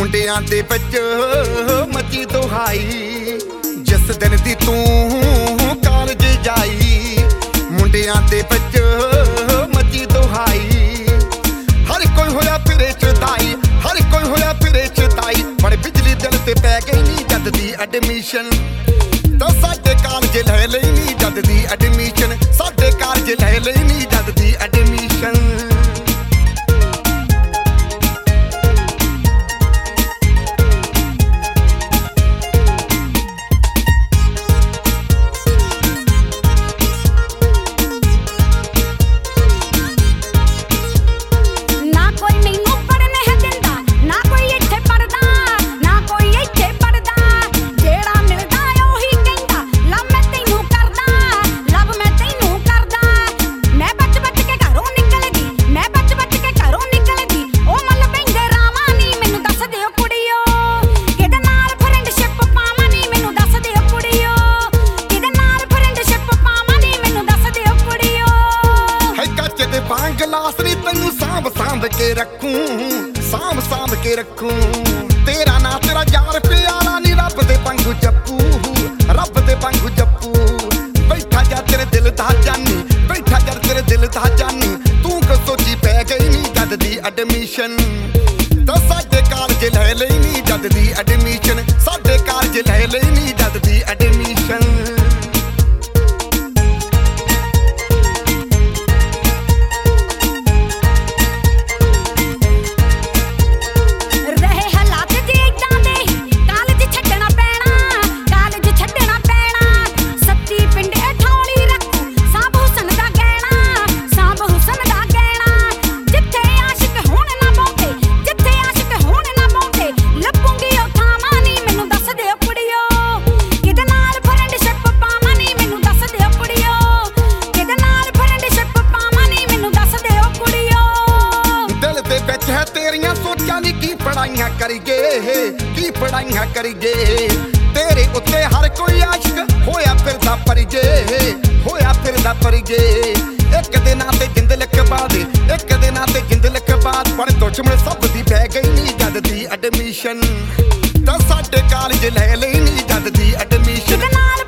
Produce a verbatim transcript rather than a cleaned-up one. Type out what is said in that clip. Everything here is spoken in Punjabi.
ਮੁੰਡਿਆਂ ਦੇ ਵਿੱਚ ਮੱਚੀ ਦੁਹਾਈ ਜਿਸ ਦਿਨ ਦੀ ਤੂੰ ਕਾਲਜ ਜਾਈ। ਮੁੰਡਿਆਂ ਦੇ ਵਿੱਚ ਮੱਚੀ ਦੁਹਾਈ ਹਰ ਕੋਈ ਹੋਇਆ ਫਿਰੇ ਚਦਾਈ, ਹਰ ਕੋਈ ਹੋਇਆ ਫਿਰੇ ਚਦਾਈ। ਬੜੇ ਬਿਜਲੀ ਦਿਲ ਤੇ ਪੈ ਗਈ ਨੀ ਜਦ ਦੀ ਐਡਮਿਸ਼ਨ, ਤਾਂ ਸਾਡੇ ਕਾਲਜ ਲੈ ਲਈ ਨੀ ਜਦ ਦੀ ਐਡਮਿਸ਼ਨ, ਸਾਡੇ ਕਾਲਜ ਲੈ ਲਈ ਨੀ ਜਦ ਦੀ ਐਡਮਿਸ਼ਨ। ਗਲਾਸ ਨੀ ਤੈਨੂੰ ਸਾਂਭ ਸਾਂਭ ਕੇ ਰੱਖੂੰ, ਸਾਂਭ ਸਾਂਭ ਕੇ ਰੱਖੂੰ। ਤੇਰਾ ਨਾਂ ਤੇਰਾ ਯਾਰ ਪਿਆਰਾ ਨੀ ਰੱਬ ਦੇ ਵਾਂਗੂ ਜੱਪੂ, ਰੱਬ ਦੇ ਵਾਂਗੂ ਜੱਪੂ। ਬੈਠਾ ਜਾ ਤੇਰੇ ਦਿਲ ਦਾ ਜਾਨੀ, ਬੈਠਾ ਜਾ ਤੇਰੇ ਦਿਲ ਦਾ ਜਾਨੀ। ਤੂੰ ਕਿ ਸੋਚੀ ਪੈ ਗਈ ਨੀ ਜਦ ਦੀ ਐਡਮਿਸ਼ਨ, ਤਾਂ ਸਾਡੇ ਕਾਲਜ ਲੈ ਲਈ ਨੀ ਜਦ ਦੀ ਐਡਮਿਸ਼ਨ, ਸਾਡੇ ਕਾਲਜ ਲੈ ਲਈ ਨੀ ਜਦ ਦੀ ਐਡਮਿਸ਼ਨ। ਤੇਰੀਆਂ ਸੋਚਾਂ ਨੀ ਕੀ ਪੜਾਈਆਂ ਕਰੀਏ, ਕੀ ਪੜਾਈਆਂ ਕਰੀਏ। ਤੇਰੇ ਉੱਤੇ ਹਰ ਕੋਈ ਆਸ਼ਿਕ ਹੋਇਆ ਫਿਰਦਾ ਪਰਜੇ, ਹੋਇਆ ਫਿਰਦਾ ਪਰਜੇ। ਇੱਕ ਦੇ ਨਾਂ ਤੇ ਜਿੰਦ ਲਿਖਵਾ ਦੇ, ਇੱਕ ਦੇ ਨਾਂ ਤੇ ਜਿੰਦ ਲਿਖਵਾ। ਪਰ ਦੁਸ਼ਮਣ ਸਭ ਦੀ ਪੈ ਗਈ ਨੀ ਜਦ ਦੀ ਐਡਮਿਸ਼ਨ, ਤਾਂ ਸਾਡੇ ਕਾਲਜ ਲੈ ਲਈ ਨੀ ਜਦ ਦੀ ਐਡਮਿਸ਼ਨ।